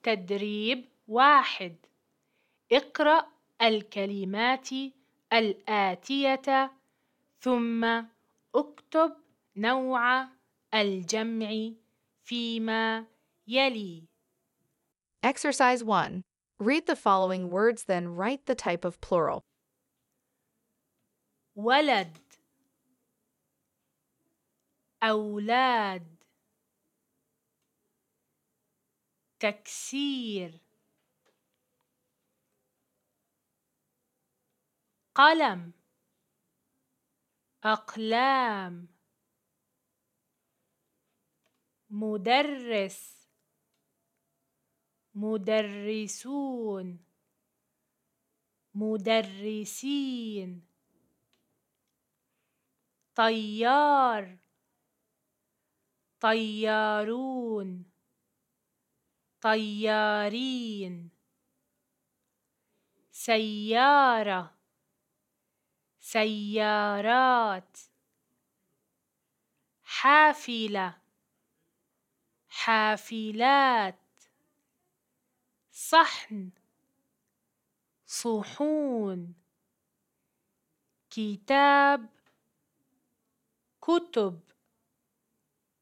تدريب 1. اقرأ الكلمات الآتية ثم اكتب نوع الجمع فيما يلي. Exercise 1. Read the following words, then write the type of plural. ولد، أولاد، تكسير، قلم، أقلام، مدرس، مدرسون، مدرسين، طيار، طيارون، طيارين، سيارة، سيارات، حافلة، حافلات، صحن، صحون، كتاب، كتب.